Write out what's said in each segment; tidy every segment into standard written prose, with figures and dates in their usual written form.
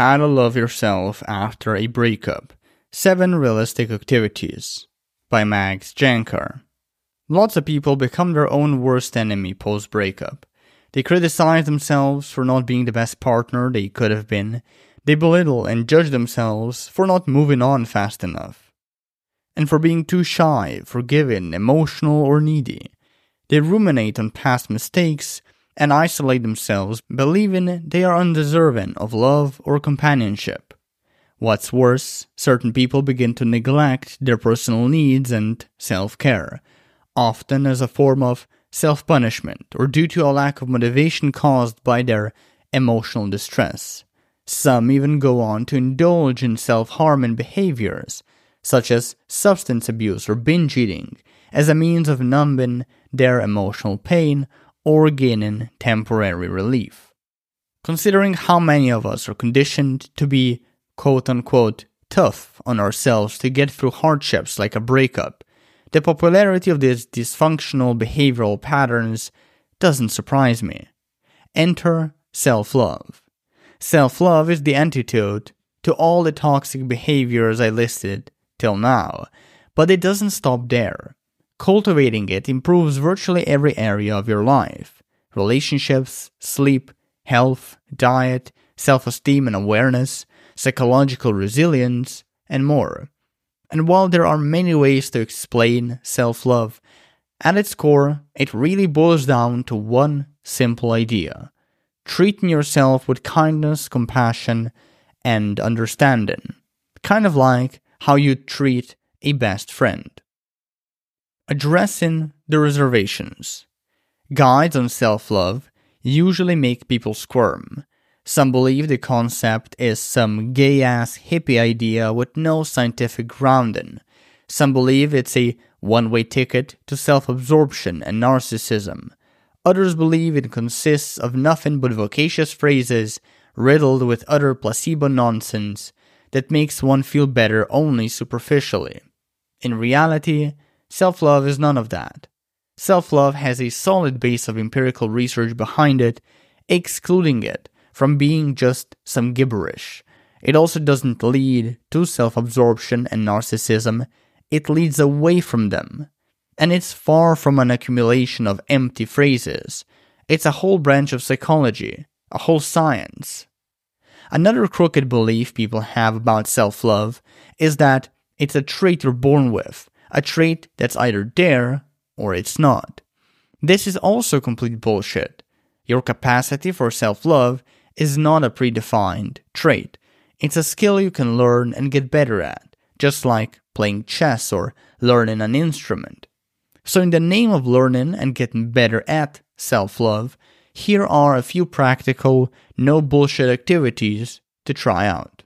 How to Love Yourself After a Breakup. 7 Realistic Activities by Max Jankar. Lots of people become their own worst enemy post-breakup. They criticize themselves for not being the best partner they could have been. They belittle and judge themselves for not moving on fast enough, and for being too shy, forgiving, emotional, or needy. They ruminate on past mistakes and isolate themselves, believing they are undeserving of love or companionship. What's worse, certain people begin to neglect their personal needs and self-care, often as a form of self-punishment or due to a lack of motivation caused by their emotional distress. Some even go on to indulge in self-harming behaviors, such as substance abuse or binge eating, as a means of numbing their emotional pain or gaining temporary relief. Considering how many of us are conditioned to be quote-unquote tough on ourselves to get through hardships like a breakup, the popularity of these dysfunctional behavioral patterns doesn't surprise me. Enter self-love. Self-love is the antidote to all the toxic behaviors I listed till now, but it doesn't stop there. Cultivating it improves virtually every area of your life: relationships, sleep, health, diet, self-esteem and awareness, psychological resilience, and more. And while there are many ways to explain self-love, at its core, it really boils down to one simple idea: treating yourself with kindness, compassion, and understanding, kind of like how you treat a best friend. Addressing the reservations. Guides on self-love usually make people squirm. Some believe the concept is some gay-ass hippie idea with no scientific grounding. Some believe it's a one-way ticket to self-absorption and narcissism. Others believe it consists of nothing but vocacious phrases riddled with utter placebo nonsense that makes one feel better only superficially. In reality, self-love is none of that. Self-love has a solid base of empirical research behind it, excluding it from being just some gibberish. It also doesn't lead to self-absorption and narcissism, it leads away from them. And it's far from an accumulation of empty phrases. It's a whole branch of psychology, a whole science. Another crooked belief people have about self-love is that it's a trait you're born with, a trait that's either there or it's not. This is also complete bullshit. Your capacity for self-love is not a predefined trait. It's a skill you can learn and get better at, just like playing chess or learning an instrument. So in the name of learning and getting better at self-love, here are a few practical, no bullshit activities to try out.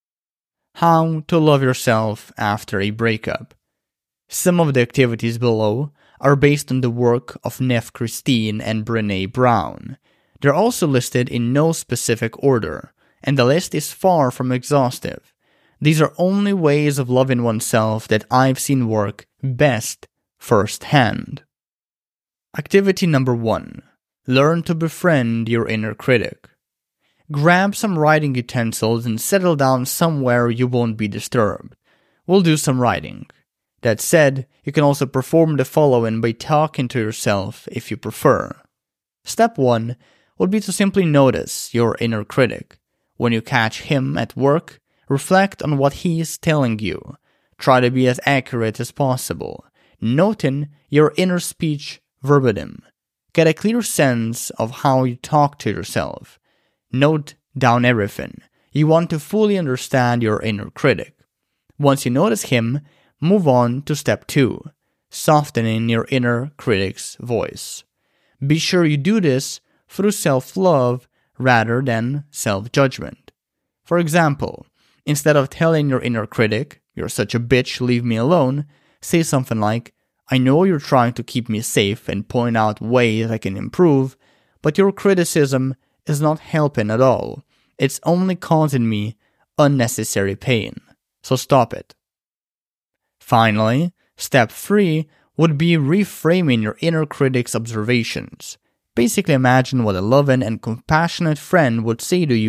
How to love yourself after a breakup. Some of the activities below are based on the work of Neff Christine and Brené Brown. They're also listed in no specific order, and the list is far from exhaustive. These are only ways of loving oneself that I've seen work best firsthand. Activity number 1. Learn to befriend your inner critic. Grab some writing utensils and settle down somewhere you won't be disturbed. We'll do some writing. That said, you can also perform the following by talking to yourself if you prefer. Step 1 would be to simply notice your inner critic. When you catch him at work, reflect on what he is telling you. Try to be as accurate as possible, noting your inner speech verbatim. Get a clear sense of how you talk to yourself. Note down everything. You want to fully understand your inner critic. Once you notice him, move on to step 2, softening your inner critic's voice. Be sure you do this through self-love rather than self-judgment. For example, instead of telling your inner critic, "You're such a bitch, leave me alone," say something like, "I know you're trying to keep me safe and point out ways I can improve, but your criticism is not helping at all. It's only causing me unnecessary pain. So stop it." Finally, step 3 would be reframing your inner critic's observations. Basically imagine what a loving and compassionate friend would say to you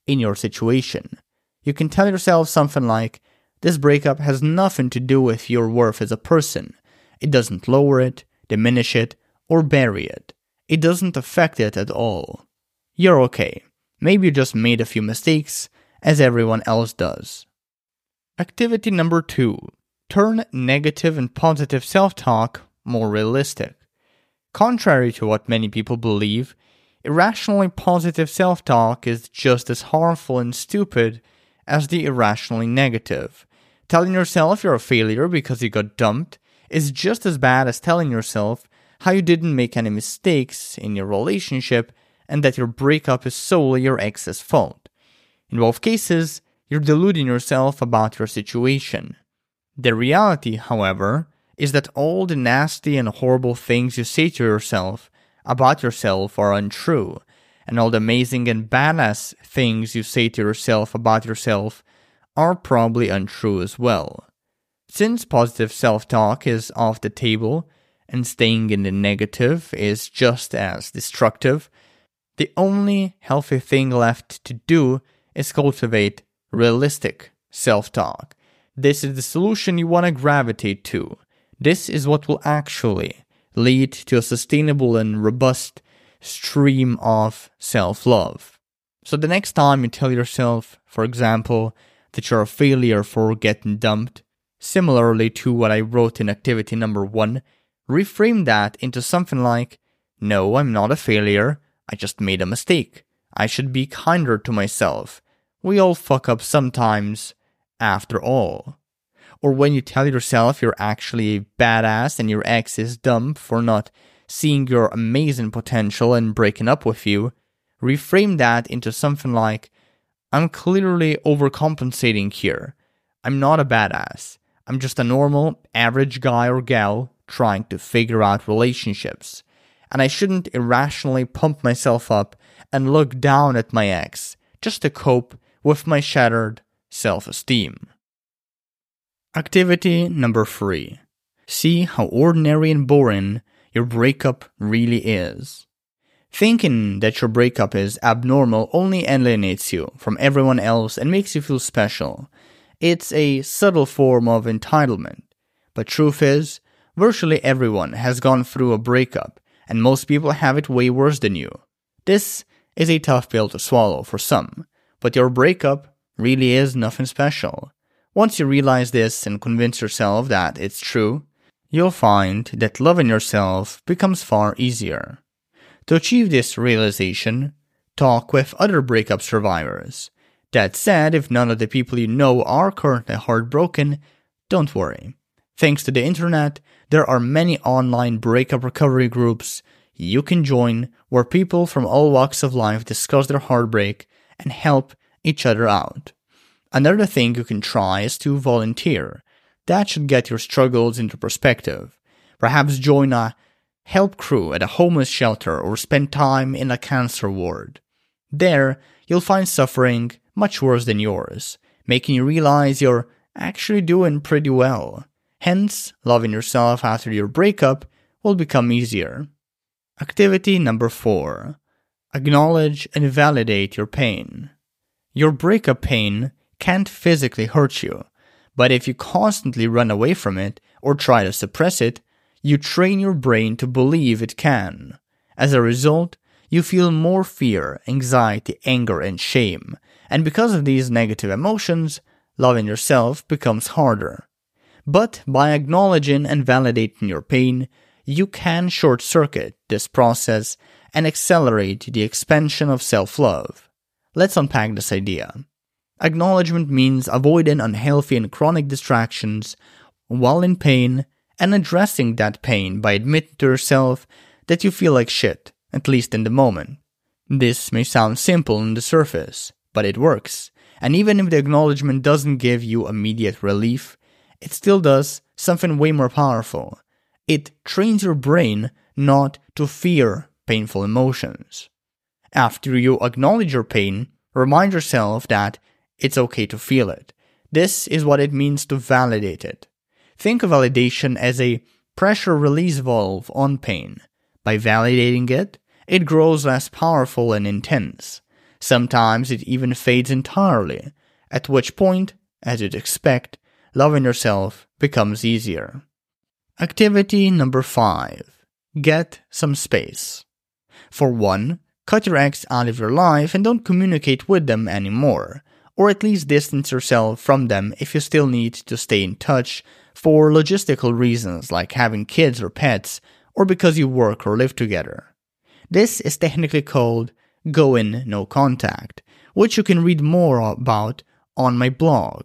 in your situation. You can tell yourself something like, this breakup has nothing to do with your worth as a person. It doesn't lower it, diminish it, or bury it. It doesn't affect it at all. You're okay. Maybe you just made a few mistakes, as everyone else does. Activity number 2. Turn negative and positive self-talk more realistic. Contrary to what many people believe, irrationally positive self-talk is just as harmful and stupid as the irrationally negative. Telling yourself you're a failure because you got dumped is just as bad as telling yourself how you didn't make any mistakes in your relationship and that your breakup is solely your ex's fault. In both cases, you're deluding yourself about your situation. The reality, however, is that all the nasty and horrible things you say to yourself about yourself are untrue, and all the amazing and badass things you say to yourself about yourself are probably untrue as well. Since positive self-talk is off the table, and staying in the negative is just as destructive, the only healthy thing left to do is cultivate realistic self-talk. This is the solution you want to gravitate to. This is what will actually lead to a sustainable and robust stream of self-love. So the next time you tell yourself, for example, that you're a failure for getting dumped, similarly to what I wrote in activity number 1, reframe that into something like, no, I'm not a failure, I just made a mistake. I should be kinder to myself. We all fuck up sometimes, after all. Or when you tell yourself you're actually a badass and your ex is dumb for not seeing your amazing potential and breaking up with you, reframe that into something like, I'm clearly overcompensating here. I'm not a badass. I'm just a normal, average guy or gal trying to figure out relationships. And I shouldn't irrationally pump myself up and look down at my ex just to cope with my shattered self-esteem. Activity number 3. See how ordinary and boring your breakup really is. Thinking that your breakup is abnormal only alienates you from everyone else and makes you feel special. It's a subtle form of entitlement. But truth is, virtually everyone has gone through a breakup, and most people have it way worse than you. This is a tough pill to swallow for some, but your breakup really is nothing special. Once you realize this and convince yourself that it's true, you'll find that loving yourself becomes far easier. To achieve this realization, talk with other breakup survivors. That said, if none of the people you know are currently heartbroken, don't worry. Thanks to the internet, there are many online breakup recovery groups you can join where people from all walks of life discuss their heartbreak and help each other out. Another thing you can try is to volunteer. That should get your struggles into perspective. Perhaps join a help crew at a homeless shelter or spend time in a cancer ward. There, you'll find suffering much worse than yours, making you realize you're actually doing pretty well. Hence, loving yourself after your breakup will become easier. Activity number 4. Acknowledge and validate your pain. Your breakup pain can't physically hurt you, but if you constantly run away from it or try to suppress it, you train your brain to believe it can. As a result, you feel more fear, anxiety, anger, and shame, and because of these negative emotions, loving yourself becomes harder. But by acknowledging and validating your pain, you can short-circuit this process and accelerate the expansion of self-love. Let's unpack this idea. Acknowledgement means avoiding unhealthy and chronic distractions while in pain and addressing that pain by admitting to yourself that you feel like shit, at least in the moment. This may sound simple on the surface, but it works. And even if the acknowledgement doesn't give you immediate relief, it still does something way more powerful. It trains your brain not to fear painful emotions. After you acknowledge your pain, remind yourself that it's okay to feel it. This is what it means to validate it. Think of validation as a pressure release valve on pain. By validating it, it grows less powerful and intense. Sometimes it even fades entirely, at which point, as you'd expect, loving yourself becomes easier. Activity number 5. Get some space. For one, cut your ex out of your life and don't communicate with them anymore, or at least distance yourself from them if you still need to stay in touch for logistical reasons like having kids or pets, or because you work or live together. This is technically called go in no contact, which you can read more about on my blog,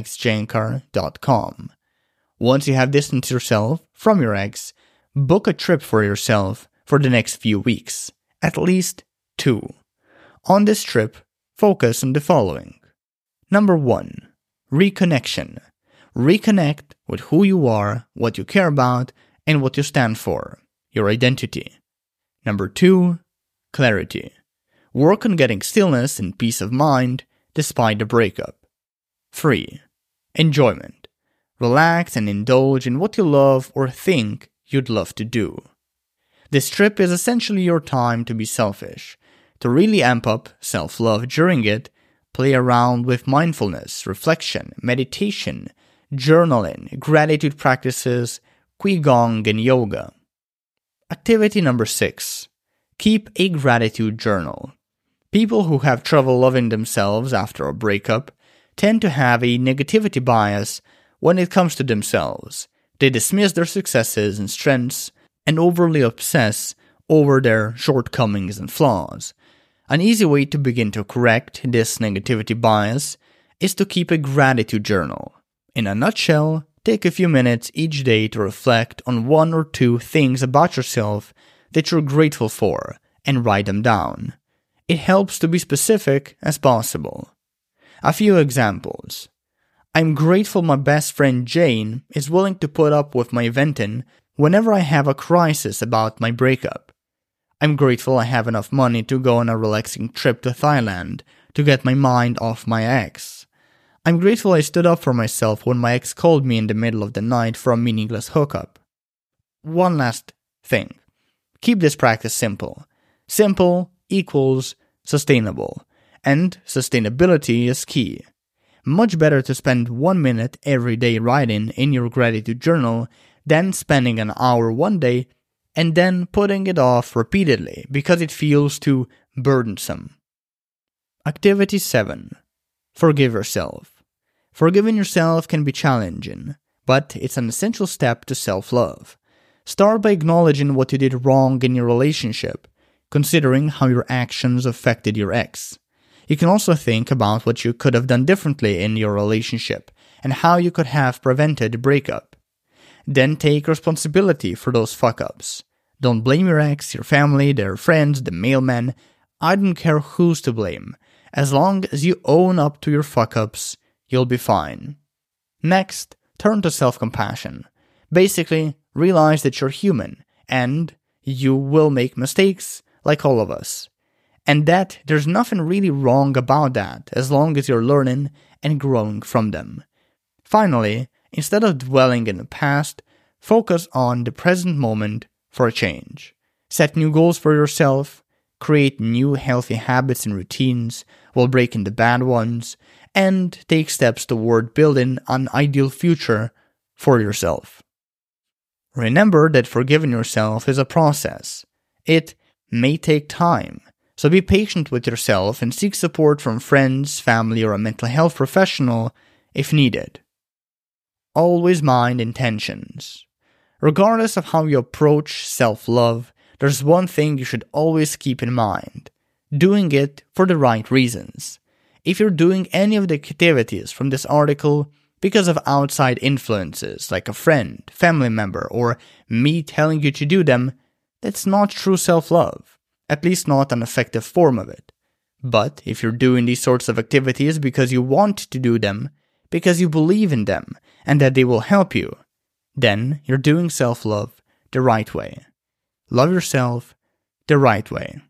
maxjankar.com. Once you have distanced yourself from your ex, book a trip for yourself for the next few weeks, at least 2. On this trip, focus on the following. Number 1. Reconnection. Reconnect with who you are, what you care about, and what you stand for, your identity. Number 2. Clarity. Work on getting stillness and peace of mind despite the breakup. 3. Enjoyment. Relax and indulge in what you love or think you'd love to do. This trip is essentially your time to be selfish. To really amp up self-love during it, play around with mindfulness, reflection, meditation, journaling, gratitude practices, qigong, and yoga. Activity number 6. Keep a gratitude journal. People who have trouble loving themselves after a breakup tend to have a negativity bias when it comes to themselves. They dismiss their successes and strengths and overly obsess over their shortcomings and flaws. An easy way to begin to correct this negativity bias is to keep a gratitude journal. In a nutshell, take a few minutes each day to reflect on 1 or 2 things about yourself that you're grateful for and write them down. It helps to be specific as possible. A few examples. I'm grateful my best friend Jane is willing to put up with my venting whenever I have a crisis about my breakup. I'm grateful I have enough money to go on a relaxing trip to Thailand to get my mind off my ex. I'm grateful I stood up for myself when my ex called me in the middle of the night for a meaningless hookup. One last thing. Keep this practice simple. Simple equals sustainable, and sustainability is key. Much better to spend 1 minute every day writing in your gratitude journal than spending an hour one day and then putting it off repeatedly because it feels too burdensome. Activity 7. Forgive yourself. Forgiving yourself can be challenging, but it's an essential step to self-love. Start by acknowledging what you did wrong in your relationship, considering how your actions affected your ex. You can also think about what you could have done differently in your relationship and how you could have prevented the breakup. Then take responsibility for those fuck-ups. Don't blame your ex, your family, their friends, the mailman. I don't care who's to blame. As long as you own up to your fuck-ups, you'll be fine. Next, turn to self-compassion. Basically, realize that you're human and you will make mistakes like all of us. And that there's nothing really wrong about that as long as you're learning and growing from them. Finally, instead of dwelling in the past, focus on the present moment for a change. Set new goals for yourself, create new healthy habits and routines while breaking the bad ones, and take steps toward building an ideal future for yourself. Remember that forgiving yourself is a process. It may take time, so be patient with yourself and seek support from friends, family, or a mental health professional if needed. Always mind intentions. Regardless of how you approach self-love, there's one thing you should always keep in mind: doing it for the right reasons. If you're doing any of the activities from this article because of outside influences like a friend, family member, or me telling you to do them, that's not true self-love, at least not an effective form of it. But if you're doing these sorts of activities because you want to do them, because you believe in them, and that they will help you, then you're doing self-love the right way. Love yourself the right way.